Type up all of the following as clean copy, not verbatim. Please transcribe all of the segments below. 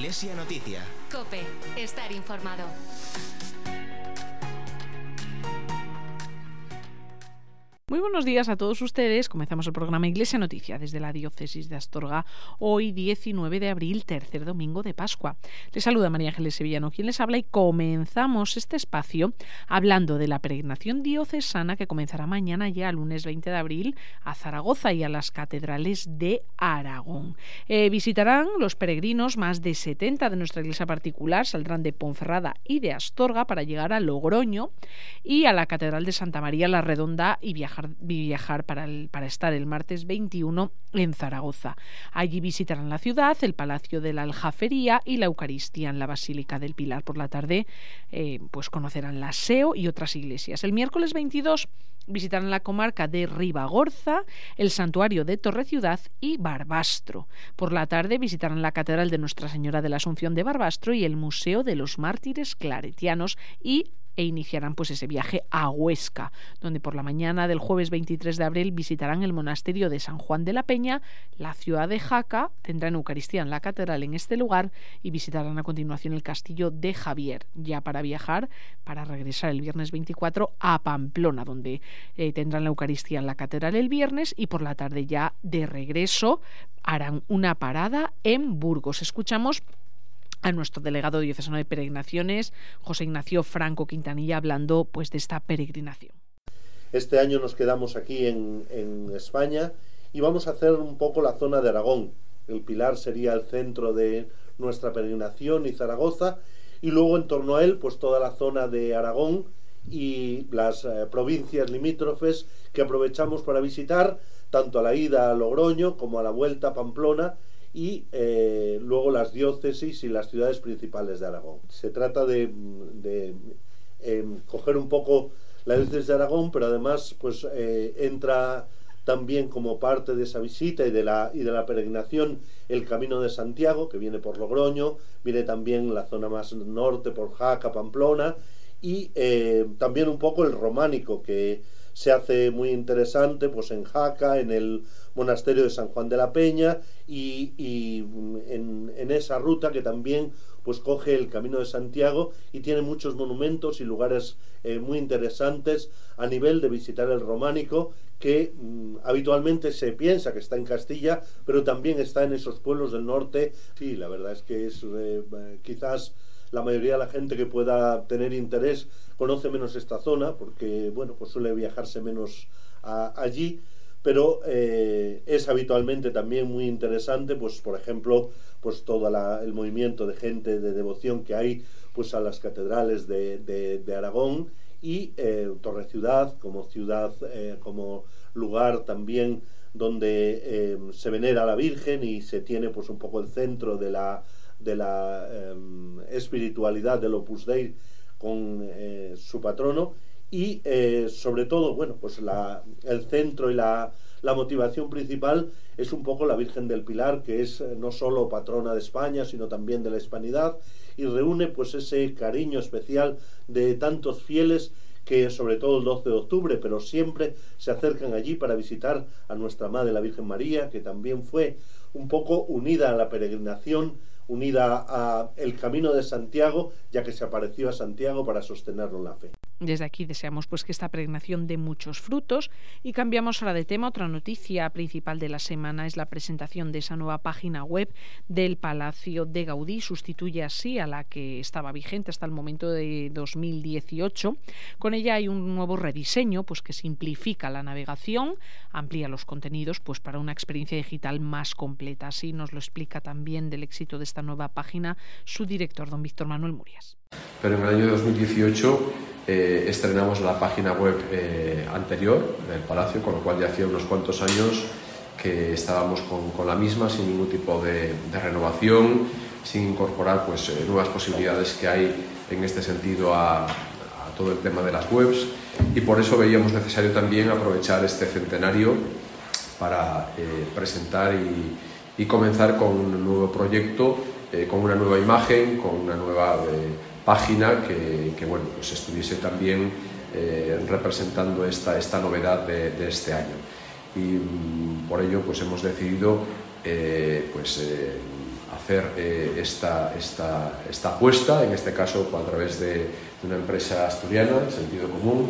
Iglesia Noticia. COPE. Estar informado. Muy buenos días a todos ustedes. Comenzamos el programa Iglesia Noticia desde la Diócesis de Astorga, hoy 19 de abril, tercer domingo de Pascua. Les saluda María Ángeles Sevillano, quien les habla, y comenzamos este espacio hablando de la peregrinación diocesana que comenzará mañana ya, lunes 20 de abril, a Zaragoza y a las catedrales de Aragón. Visitarán los peregrinos más de 70 de nuestra iglesia particular, saldrán de Ponferrada y de Astorga para llegar a Logroño y a la Catedral de Santa María la Redonda y viajar para estar el martes 21 en Zaragoza. Allí visitarán la ciudad, el Palacio de la Aljafería y la Eucaristía en la Basílica del Pilar. Por la tarde pues conocerán la SEO y otras iglesias. El miércoles 22 visitarán la comarca de Ribagorza, el santuario de Torreciudad y Barbastro. Por la tarde visitarán la Catedral de Nuestra Señora de la Asunción de Barbastro y el Museo de los Mártires Claretianos e iniciarán pues ese viaje a Huesca, donde por la mañana del jueves 23 de abril visitarán el monasterio de San Juan de la Peña, la ciudad de Jaca, tendrán Eucaristía en la catedral en este lugar y visitarán a continuación el castillo de Javier, ya para viajar, para regresar el viernes 24 a Pamplona, donde tendrán la Eucaristía en la catedral el viernes y por la tarde ya de regreso harán una parada en Burgos. Escuchamos a nuestro delegado diocesano de peregrinaciones, José Ignacio Franco Quintanilla, hablando pues de esta peregrinación. Este año nos quedamos aquí en España y vamos a hacer un poco la zona de Aragón. El Pilar sería el centro de nuestra peregrinación y Zaragoza, y luego en torno a él pues toda la zona de Aragón y las provincias limítrofes que aprovechamos para visitar, tanto a la ida a Logroño como a la vuelta a Pamplona, y luego las diócesis y las ciudades principales de Aragón. Se trata de coger un poco la diócesis de Aragón, pero además pues entra también como parte de esa visita y de la peregrinación el Camino de Santiago, que viene por Logroño, viene también la zona más norte por Jaca, Pamplona, y también un poco el románico, que se hace muy interesante pues en Jaca, en el monasterio de San Juan de la Peña y en esa ruta que también pues coge el Camino de Santiago y tiene muchos monumentos y lugares muy interesantes a nivel de visitar el románico, que habitualmente se piensa que está en Castilla, pero también está en esos pueblos del norte. Sí, la verdad es que es quizás la mayoría de la gente que pueda tener interés conoce menos esta zona, porque bueno, pues suele viajarse menos allí, pero es habitualmente también muy interesante, pues por ejemplo, pues todo el movimiento de gente de devoción que hay pues a las catedrales de Aragón y Torreciudad como lugar también donde se venera a la Virgen y se tiene pues un poco el centro de la espiritualidad del Opus Dei con su patrono y sobre todo, bueno, pues el centro y la motivación principal es un poco la Virgen del Pilar, que es no solo patrona de España, sino también de la hispanidad, y reúne pues ese cariño especial de tantos fieles que sobre todo el 12 de octubre, pero siempre se acercan allí para visitar a nuestra Madre la Virgen María, que también fue un poco unida a la peregrinación, unida a el Camino de Santiago, ya que se apareció a Santiago para sostenerlo en la fe. Desde aquí deseamos pues que esta peregrinación dé muchos frutos y cambiamos ahora de tema. Otra noticia principal de la semana es la presentación de esa nueva página web del Palacio de Gaudí. Sustituye así a la que estaba vigente hasta el momento de 2018. Con ella hay un nuevo rediseño pues que simplifica la navegación, amplía los contenidos pues para una experiencia digital más completa. Así nos lo explica también del éxito de esta nueva página su director, don Víctor Manuel Murias. Pero en el año 2018 estrenamos la página web anterior del Palacio, con lo cual ya hacía unos cuantos años que estábamos con la misma, sin ningún tipo de renovación, sin incorporar pues nuevas posibilidades que hay en este sentido a todo el tema de las webs, y por eso veíamos necesario también aprovechar este centenario para presentar y comenzar con un nuevo proyecto, con una nueva imagen, con una nueva página que bueno, pues estuviese también representando esta novedad de este año. Y por ello pues hemos decidido hacer esta apuesta, en este caso a través de una empresa asturiana, Sentido Común,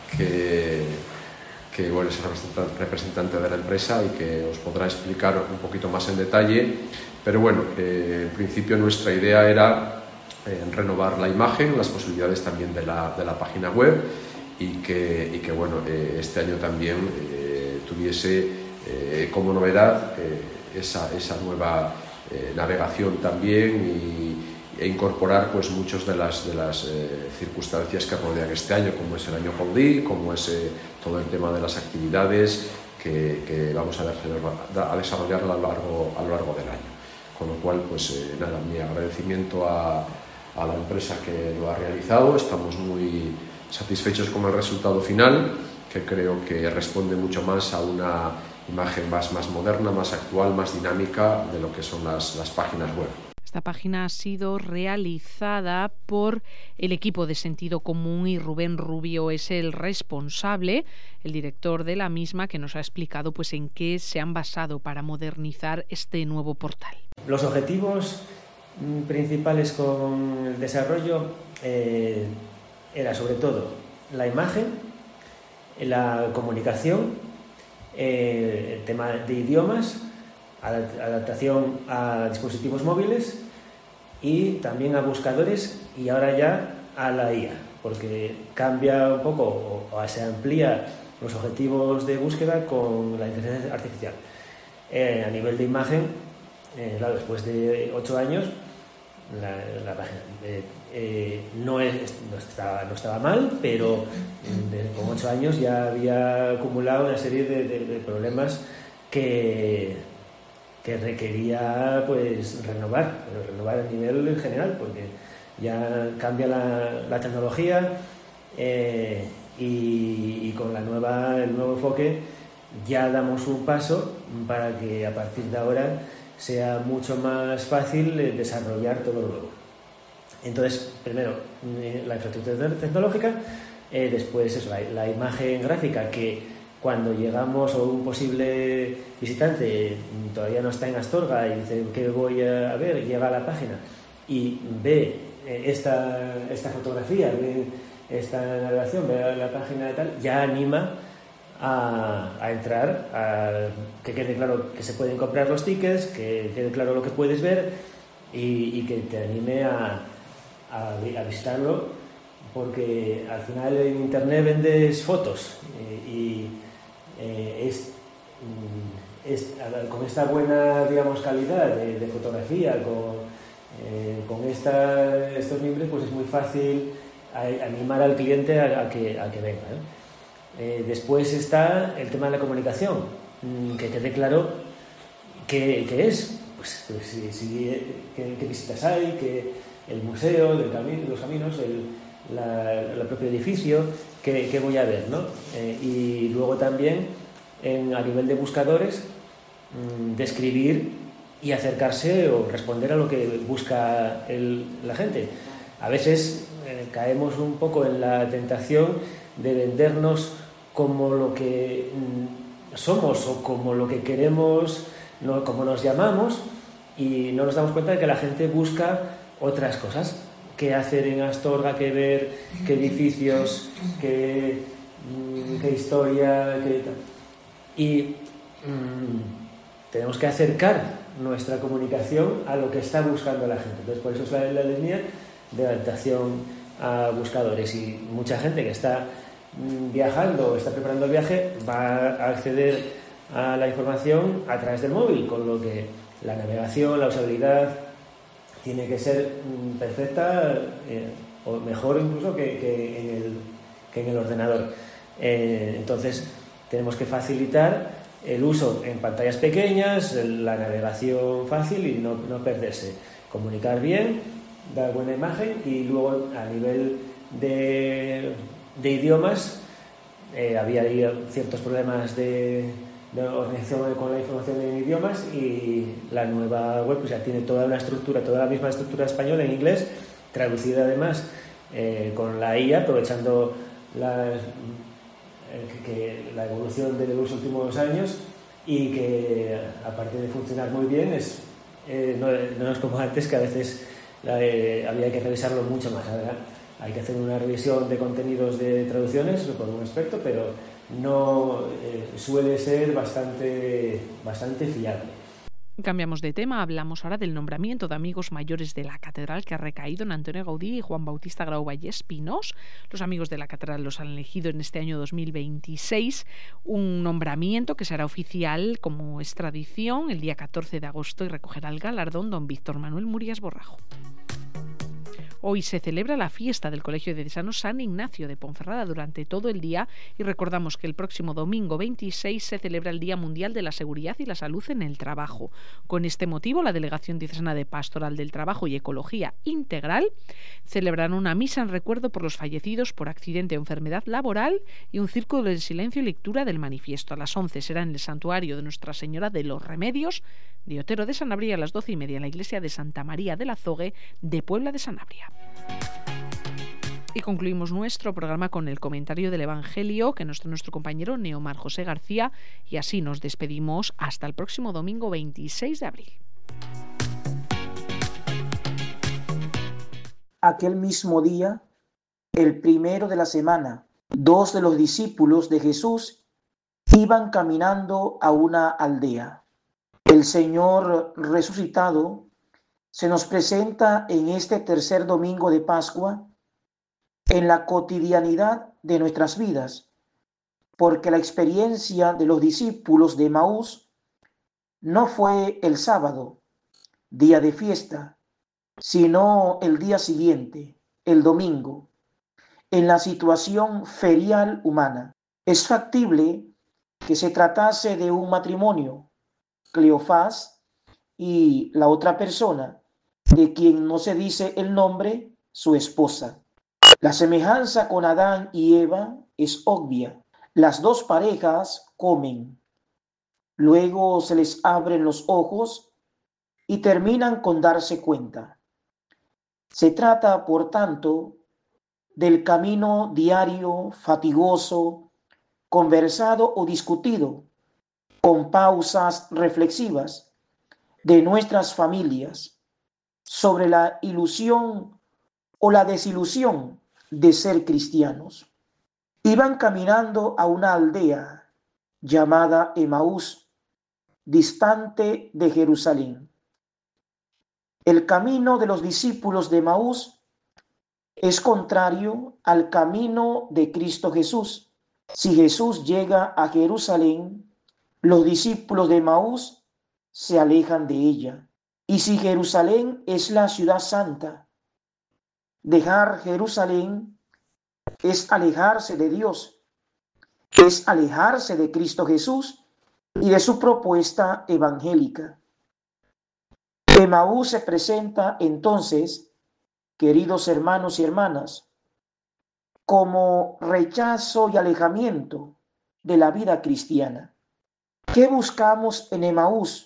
que bueno, es el representante de la empresa y que os podrá explicar un poquito más en detalle. Pero bueno, en principio nuestra idea era renovar la imagen, las posibilidades también de la página web y que bueno, este año también tuviese como novedad esa nueva navegación también e incorporar pues muchas de las circunstancias que rodean este año, como es el año Gaudí, como es todo el tema de las actividades que vamos a desarrollar a lo largo del año. Con lo cual, pues nada, mi agradecimiento a la empresa que lo ha realizado. Estamos muy satisfechos con el resultado final, que creo que responde mucho más a una imagen más moderna, más actual, más dinámica de lo que son las páginas web. Esta página ha sido realizada por el equipo de Sentido Común y Rubén Rubio es el responsable, el director de la misma, que nos ha explicado pues en qué se han basado para modernizar este nuevo portal. Los objetivos principales con el desarrollo era sobre todo la imagen, la comunicación, el tema de idiomas, adaptación a dispositivos móviles y también a buscadores y ahora ya a la IA, porque cambia un poco o se amplía los objetivos de búsqueda con la inteligencia artificial. A nivel de imagen, claro, después de 8 años la página no estaba mal, pero con 8 años ya había acumulado una serie de problemas que requería pues renovar a nivel general, porque ya cambia la tecnología y con el nuevo enfoque ya damos un paso para que a partir de ahora sea mucho más fácil desarrollar todo lo nuevo. Entonces, primero la infraestructura tecnológica, después eso, la imagen gráfica, que cuando llegamos o un posible visitante todavía no está en Astorga y dice ¿qué voy a ver? Llega a la página y ve esta fotografía, ve esta navegación, ve la página y tal, ya anima a entrar, que quede claro que se pueden comprar los tickets, que quede claro lo que puedes ver y que te anime a visitarlo, porque al final en internet vendes fotos con esta buena, digamos, calidad de fotografía, con estos mimbres, pues es muy fácil animar al cliente a que venga, ¿eh? Después está el tema de la comunicación, que quede claro qué es, pues qué visitas hay, que el museo, los caminos, el propio edificio, qué voy a ver, ¿no? Y luego también a nivel de buscadores, describir y acercarse o responder a lo que busca la gente. A veces caemos un poco en la tentación de vendernos como lo que somos o como lo que queremos, no como nos llamamos, y no nos damos cuenta de que la gente busca otras cosas. Qué hacer en Astorga, qué ver, qué edificios, qué historia, qué tal. Y tenemos que acercar nuestra comunicación a lo que está buscando la gente. Entonces, por eso es la línea de adaptación a buscadores. Y mucha gente que está viajando o está preparando el viaje va a acceder a la información a través del móvil, con lo que la navegación, la usabilidad tiene que ser perfecta o mejor incluso que en el ordenador. Entonces tenemos que facilitar el uso en pantallas pequeñas, la navegación fácil y no perderse, comunicar bien, dar buena imagen. Y luego a nivel de idiomas había ciertos problemas de organización con la información en idiomas, y la nueva web pues ya tiene toda la misma estructura española en inglés, traducida además con la IA, aprovechando la evolución de los últimos años, y que aparte de funcionar muy bien es no es como antes, que a veces había que revisarlo mucho más. Ahora hay que hacer una revisión de contenidos de traducciones por un experto, pero no suele ser bastante fiable. Cambiamos de tema, hablamos ahora del nombramiento de amigos mayores de la catedral que ha recaído en Antonio Gaudí y Juan Bautista Grau Vallés Pinós. Los amigos de la catedral los han elegido en este año 2026, un nombramiento que será oficial, como es tradición, el día 14 de agosto y recogerá el galardón don Víctor Manuel Murias Borrajo. Hoy se celebra la fiesta del Colegio Diocesano San Ignacio de Ponferrada durante todo el día y recordamos que el próximo domingo 26 se celebra el Día Mundial de la Seguridad y la Salud en el Trabajo. Con este motivo, la Delegación Diocesana de Pastoral del Trabajo y Ecología Integral celebrará una misa en recuerdo por los fallecidos por accidente o enfermedad laboral y un círculo de silencio y lectura del manifiesto. A las 11 será en el Santuario de Nuestra Señora de los Remedios de Otero de Sanabria, a las 12:30 en la iglesia de Santa María de la Zogue de Puebla de Sanabria. Y concluimos nuestro programa con el comentario del Evangelio que nos trae nuestro compañero Neomar José García, y así nos despedimos hasta el próximo domingo 26 de abril. Aquel mismo día, el primero de la semana, 2 de los discípulos de Jesús iban caminando a una aldea. El Señor resucitado se nos presenta en este tercer domingo de Pascua en la cotidianidad de nuestras vidas, porque la experiencia de los discípulos de Emaús no fue el sábado, día de fiesta, sino el día siguiente, el domingo, en la situación ferial humana. Es factible que se tratase de un matrimonio, Cleofás y la otra persona, de quien no se dice el nombre, su esposa. La semejanza con Adán y Eva es obvia. Las dos parejas comen, luego se les abren los ojos y terminan con darse cuenta. Se trata, por tanto, del camino diario, fatigoso, conversado o discutido, con pausas reflexivas, de nuestras familias, sobre la ilusión o la desilusión de ser cristianos. Iban caminando a una aldea llamada Emaús, distante de Jerusalén. El camino de los discípulos de Emaús es contrario al camino de Cristo Jesús. Si Jesús llega a Jerusalén, los discípulos de Emaús se alejan de ella. Y si Jerusalén es la ciudad santa, dejar Jerusalén es alejarse de Dios, es alejarse de Cristo Jesús y de su propuesta evangélica. Emaús se presenta entonces, queridos hermanos y hermanas, como rechazo y alejamiento de la vida cristiana. ¿Qué buscamos en Emaús?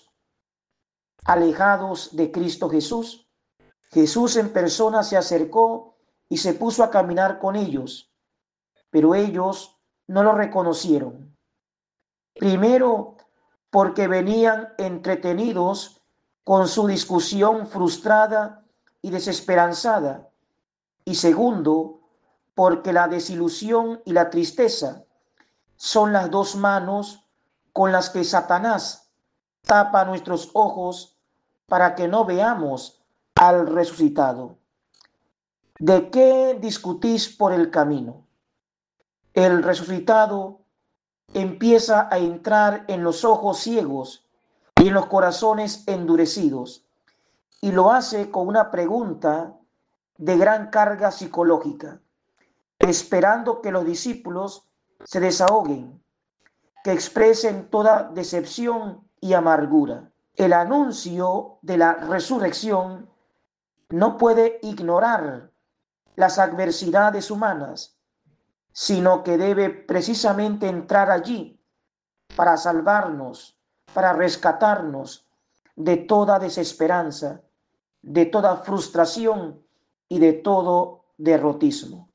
Alejados de Cristo Jesús. Jesús en persona se acercó y se puso a caminar con ellos, pero ellos no lo reconocieron. Primero, porque venían entretenidos con su discusión frustrada y desesperanzada. Y segundo, porque la desilusión y la tristeza son las dos manos con las que Satanás tapa nuestros ojos para que no veamos al resucitado. ¿De qué discutís por el camino? El resucitado empieza a entrar en los ojos ciegos y en los corazones endurecidos, y lo hace con una pregunta de gran carga psicológica, esperando que los discípulos se desahoguen, que expresen toda decepción y amargura. El anuncio de la resurrección no puede ignorar las adversidades humanas, sino que debe precisamente entrar allí para salvarnos, para rescatarnos de toda desesperanza, de toda frustración y de todo derrotismo.